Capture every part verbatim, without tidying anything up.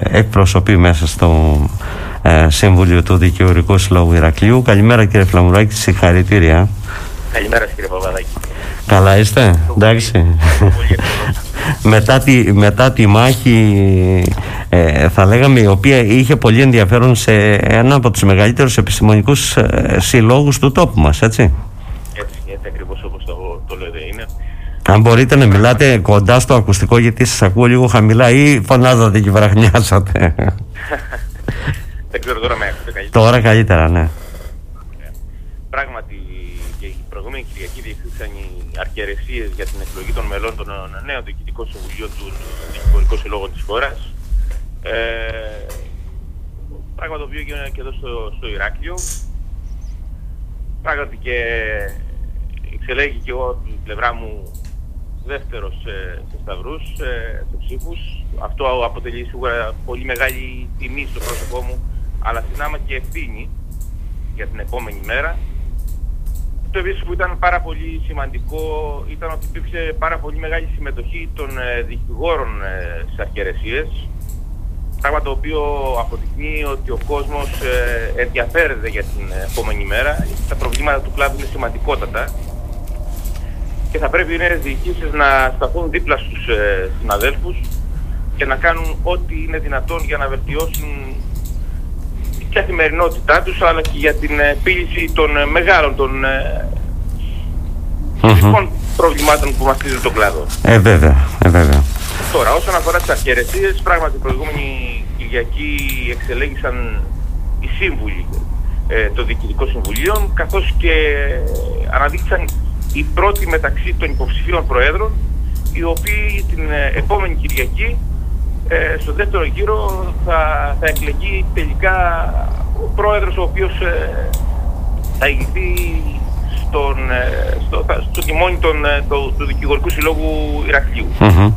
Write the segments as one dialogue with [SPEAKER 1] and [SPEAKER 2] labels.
[SPEAKER 1] εκπροσωπεί μέσα στο ε, Συμβούλιο του Δικηγορικού Συλλόγου Ηρακλείου. Καλημέρα κύριε Φλαμουράκη, συγχαρητήρια.
[SPEAKER 2] Καλημέρα κύριε Παπαδάκη.
[SPEAKER 1] Καλά είστε, εντάξει. μετά, τη, μετά τη μάχη, ε, θα λέγαμε, η οποία είχε πολύ ενδιαφέρον σε ένα από τους μεγαλύτερους επιστημονικούς ε, συλλόγους του τόπου μας, έτσι.
[SPEAKER 2] Έτσι, έτσι ακριβώς όπως το, το λέτε είναι.
[SPEAKER 1] Αν μπορείτε να μιλάτε κοντά στο ακουστικό, γιατί σας ακούω λίγο χαμηλά, ή φωνάζατε και βραχνιάσατε.
[SPEAKER 2] Δεν ξέρω, τώρα με ακούτε καλύτερα.
[SPEAKER 1] Τώρα καλύτερα, ναι.
[SPEAKER 2] Πράγματι, και η προηγούμενη Κυριακή διεξήχθησαν οι αρχιερεσίες για την εκλογή των μελών των νέων διοικητικών συμβουλίων του Δικηγορικού Συλλόγου της χώρας. Ε, πράγμα το οποίο γίνεται και εδώ στο, στο Ηράκλειο. Πράγματι και εξελέγει και εγώ από την πλευρά μου δεύτερος ε, σε σταυρούς, ε, σε ψήφους. Αυτό αποτελεί σίγουρα πολύ μεγάλη τιμή στο πρόσωπό μου, αλλά συνάμα και ευθύνη για την επόμενη μέρα. Το επίσης που ήταν πάρα πολύ σημαντικό ήταν ότι υπήρξε πάρα πολύ μεγάλη συμμετοχή των ε, δικηγόρων ε, στις αρχιερεσίες, πράγμα το οποίο αποδεικνύει ότι ο κόσμος ε, ενδιαφέρεται για την επόμενη μέρα. Τα προβλήματα του κλάδου είναι σημαντικότατα και θα πρέπει οι νέες διοικήσεις να σταθούν δίπλα στους ε, συναδέλφους και να κάνουν ό,τι είναι δυνατόν για να βελτιώσουν την καθημερινότητά τους, αλλά και για την επίλυση των ε, μεγάλων των ε, mm-hmm. προβλημάτων που μαστίζουν τον κλάδο.
[SPEAKER 1] Ε, βέβαια, ε, βέβαια.
[SPEAKER 2] Τώρα, όσον αφορά τις αρχιερεσίες, πράγματι η προηγούμενη Κυριακή εξελέγησαν οι σύμβουλοι ε, των Διοικητικών Συμβουλίων, καθώς και ε, αναδείξαν οι πρώτοι μεταξύ των υποψηφίων προέδρων, οι οποίοι την ε, επόμενη Κυριακή ε, στο δεύτερο γύρο θα, θα εκλεγεί τελικά ο πρόεδρος, ο οποίος ε, θα ηγηθεί στον, ε, στο, στο τιμόνι των, ε, το, του Δικηγορικού Συλλόγου Ηρακλείου. Mm-hmm.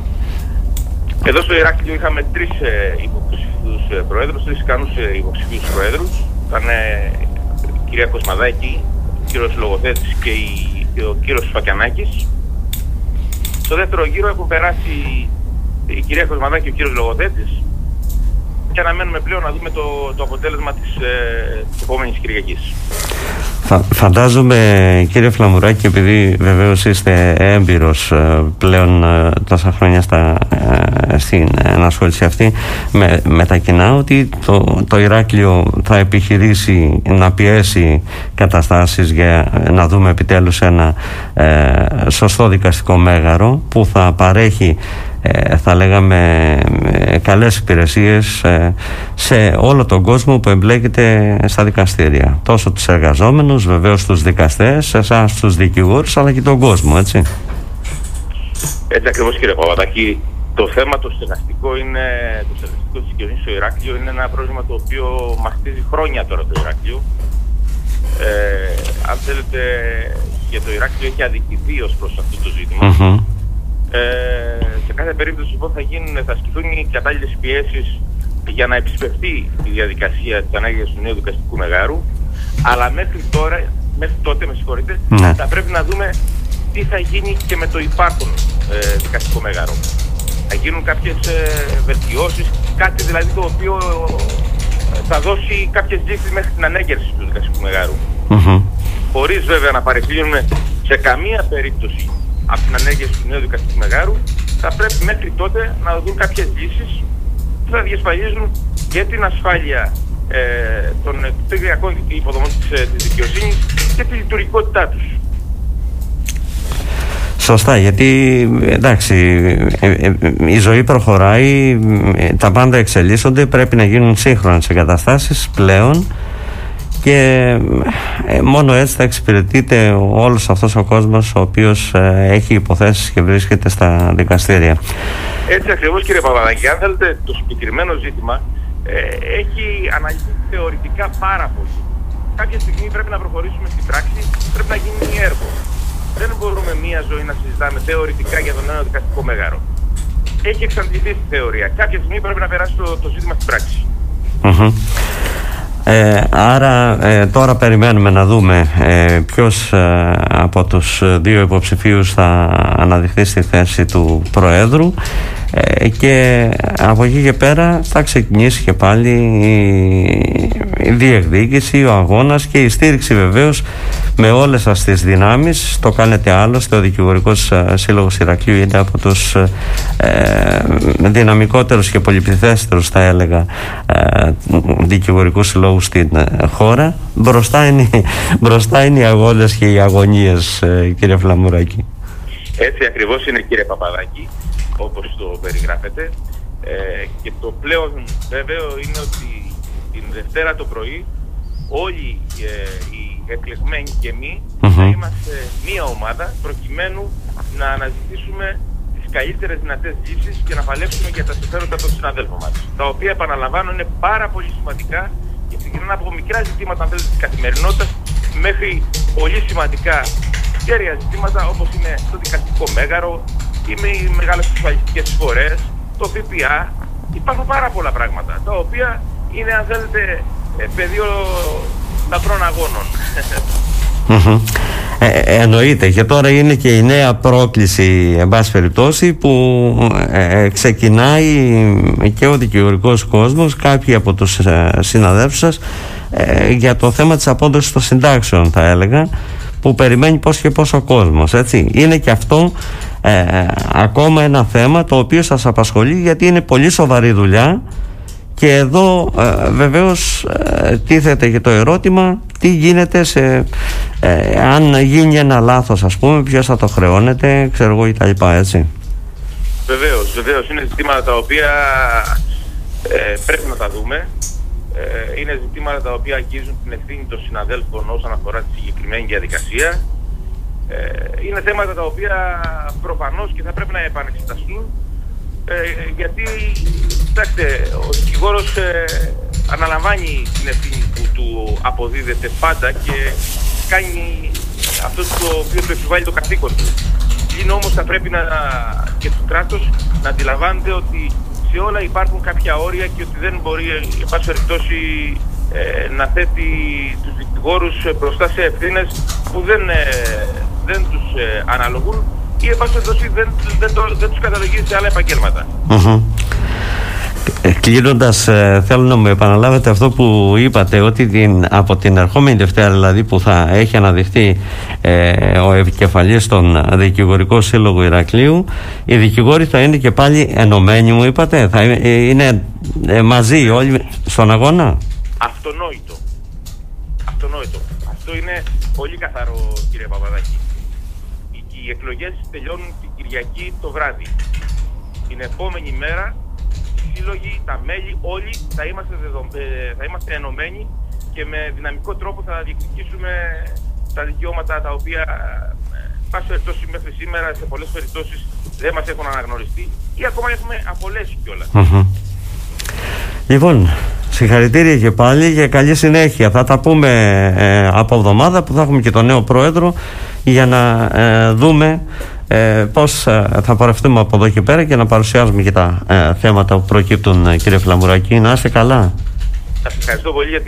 [SPEAKER 2] Εδώ στο Ηράκλειο είχαμε τρεις ε, υποψηφίους ε, προέδρους, τρεις ικανούς ε, υποψηφίους προέδρους. Ήταν ε, η κυρία Κοσμαδάκη, ο κύριος Λογοθέτης και, η, και ο κύριος Σφακιανάκης. Στο δεύτερο γύρο έχουν περάσει η κυρία Κοσμαδάκη και ο κύριος Λογοθέτης και αναμένουμε πλέον να δούμε το, το αποτέλεσμα της, ε, της επόμενης Κυριακής.
[SPEAKER 1] Φα, φαντάζομαι κύριε Φλαμουράκη, επειδή βεβαίως είστε έμπειρος ε, πλέον ε, τόσα χρόνια στα, ε, στην ενασχόληση αυτή με, με τα κοινά, ότι το, το Ηράκλειο θα επιχειρήσει να πιέσει καταστάσεις για να δούμε επιτέλους ένα ε, σωστό δικαστικό μέγαρο που θα παρέχει, Ε, θα λέγαμε, ε, καλές υπηρεσίες ε, σε όλο τον κόσμο που εμπλέκεται στα δικαστήρια, τόσο τους εργαζόμενους, βεβαίως τους δικαστές, εσάς τους δικηγόρους, αλλά και τον κόσμο, έτσι.
[SPEAKER 2] Έτσι ακριβώς κύριε Παπαδάκη. Το θέμα το στεγαστικό είναι, το στεγαστικό της κοινωνίας στο Ηράκλειο είναι ένα πρόβλημα το οποίο μαστίζει χρόνια τώρα το Ηράκλειο. Ε, αν θέλετε, για το Ηράκλειο έχει αδικηθεί ως προς αυτό το ζήτημα. Mm-hmm. Ε, σε κάθε περίπτωση λοιπόν θα, γίνουν, θα ασκηθούν οι κατάλληλες πιέσεις για να επισπευθεί η διαδικασία της ανάγκης του νέου δικαστικού μεγάρου, αλλά μέχρι, τώρα, μέχρι τότε με συγχωρείτε, ναι. θα πρέπει να δούμε τι θα γίνει και με το υπάρχον ε, δικαστικό μεγάρο. Θα γίνουν κάποιες ε, βελτιώσεις, κάτι δηλαδή το οποίο ε, θα δώσει κάποιες λύσεις μέχρι την ανέγερση του δικαστικού μεγάρου. Mm-hmm. Χωρίς βέβαια να παρεκκλίνουμε σε καμία περίπτωση από την ανέγερση του νέου δικαστικού μεγάρου, θα πρέπει μέχρι τότε να δουν κάποιες λύσεις που θα διασφαλίζουν και την ασφάλεια ε, των κτηριακών υποδομών της, της δικαιοσύνης και τη λειτουργικότητά τους.
[SPEAKER 1] Σωστά, γιατί εντάξει, ε, ε, η ζωή προχωράει, ε, τα πάντα εξελίσσονται, πρέπει να γίνουν σύγχρονες εγκαταστάσεις πλέον και ε, μόνο έτσι θα εξυπηρετείται όλος αυτός ο κόσμος ο οποίος ε, έχει υποθέσεις και βρίσκεται στα δικαστήρια.
[SPEAKER 2] Έτσι ακριβώς κύριε Παπαδάκη, αν θέλετε το συγκεκριμένο ζήτημα ε, έχει αναλυθεί θεωρητικά πάρα πολύ. Κάποια στιγμή πρέπει να προχωρήσουμε στην πράξη, πρέπει να γίνει έργο. Δεν μπορούμε μία ζωή να συζητάμε θεωρητικά για τον νέο δικαστικό μέγαρο. Έχει εξαντληθεί στη θεωρία. Κάποια στιγμή πρέπει να περάσει το, το ζήτημα στην πράξη.
[SPEAKER 1] Mm-hmm. Ε, άρα ε, τώρα περιμένουμε να δούμε ε, ποιος ε, από τους δύο υποψηφίους θα αναδειχθεί στη θέση του Προέδρου, ε, και από εκεί και πέρα θα ξεκινήσει και πάλι η, η διεκδίκηση, ο αγώνας και η στήριξη βεβαίως με όλες σας τις δυνάμεις. Το κάνετε άλλωστε, ο Δικηγορικός Σύλλογος Ηρακλείου είναι από τους ε, δυναμικότερους και πολυπληθέστερους, θα έλεγα, ε, δικηγορικούς συλλόγους στην ε, χώρα. Μπροστά είναι, μπροστά είναι οι αγώνες και οι αγωνίες, ε, κύριε Φλαμουράκη.
[SPEAKER 2] Έτσι ακριβώς είναι, κύριε Παπαδάκη, όπως το περιγράφετε, ε, και το πλέον βέβαιο είναι ότι την Δευτέρα το πρωί όλοι ε, οι εκλεγμένοι και εμείς mm-hmm. θα είμαστε μία ομάδα προκειμένου να αναζητήσουμε τις καλύτερες δυνατές λύσεις και να παλέψουμε για τα συμφέροντα των συναδέλφων μας, τα οποία, επαναλαμβάνω, είναι πάρα πολύ σημαντικά και ξεκινάνε από μικρά ζητήματα, αν θέλετε, της καθημερινότητας μέχρι πολύ σημαντικά κέρια ζητήματα, όπως είναι το δικαστικό μέγαρο ή με οι μεγάλες ασφαλιστικές εισφορές, το ΦΠΑ. Υπάρχουν πάρα πολλά πράγματα τα οποία είναι, αν θέλετε, πεδίο λαθρών αγώνων.
[SPEAKER 1] Mm-hmm. Ε, εννοείται, και τώρα είναι και η νέα πρόκληση, εν πάση περιπτώσει, που ε, ξεκινάει και ο δικηγορικός κόσμος, κάποιοι από τους ε, συναδέλφους σας, ε, για το θέμα της απόδοσης των συντάξεων, θα έλεγα, που περιμένει πώς και πώς ο κόσμος, έτσι. Είναι και αυτό ε, ακόμα ένα θέμα το οποίο σας απασχολεί, γιατί είναι πολύ σοβαρή δουλειά. Και εδώ ε, βεβαίως ε, τίθεται και το ερώτημα τι γίνεται σε, ε, αν γίνει ένα λάθος, ας πούμε, ποιος θα το χρεώνεται, ξέρω εγώ, ή τα λοιπά, έτσι.
[SPEAKER 2] Βεβαίως, βεβαίως είναι ζητήματα τα οποία ε, πρέπει να τα δούμε. Ε, είναι ζητήματα τα οποία αγγίζουν την ευθύνη των συναδέλφων όσον αφορά τη συγκεκριμένη διαδικασία. Ε, είναι θέματα τα οποία προφανώς και θα πρέπει να επανεξεταστούν. Ε, γιατί, κοιτάξτε, ο δικηγόρος ε, αναλαμβάνει την ευθύνη που του αποδίδεται πάντα και κάνει αυτό το οποίο του επιβάλλει το καθήκον του. Είναι όμως, θα πρέπει να, και το κράτος να αντιλαμβάνεται ότι σε όλα υπάρχουν κάποια όρια και ότι δεν μπορεί, εν πάση περιπτώσει, ε, να θέτει τους δικηγόρους μπροστά σε ευθύνες που δεν, ε, δεν τους ε, αναλογούν ή, εν πάση περιπτώσει, δεν, δεν, δεν, δεν τους καταλογίζει σε άλλα επαγγέλματα.
[SPEAKER 1] Mm-hmm. Κλείνοντας, ε, θέλω να μου επαναλάβετε αυτό που είπατε, ότι την, από την ερχόμενη Δευτέρα, δηλαδή, που θα έχει αναδειχθεί ε, ο επικεφαλής στον Δικηγορικό Σύλλογο Ηρακλείου, οι δικηγόροι θα είναι και πάλι ενωμένοι, μου είπατε, θα είναι, είναι ε, μαζί όλοι στον αγώνα.
[SPEAKER 2] Αυτονόητο. Αυτονόητο. Αυτό είναι πολύ καθαρό, κύριε Παπαδάκη. Οι, οι εκλογές τελειώνουν την Κυριακή το βράδυ. Την επόμενη μέρα σύλλογοι, τα μέλη, όλοι θα είμαστε, δεδο... θα είμαστε ενωμένοι και με δυναμικό τρόπο θα διεκδικήσουμε τα δικαιώματα τα οποία, πάση περιπτώσει, μέχρι σήμερα σε πολλές περιπτώσεις δεν μας έχουν αναγνωριστεί ή ακόμα έχουμε απολέσει κιόλας. Mm-hmm.
[SPEAKER 1] Λοιπόν, συγχαρητήρια και πάλι και καλή συνέχεια. Θα τα πούμε ε, από εβδομάδα που θα έχουμε και τον νέο πρόεδρο για να ε, δούμε Ε, πώς ε, θα πορευτούμε από εδώ και πέρα και να παρουσιάζουμε και τα ε, θέματα που προκύπτουν, ε, κύριε Φλαμουράκη. Να είστε καλά.
[SPEAKER 2] Σας ευχαριστώ πολύ για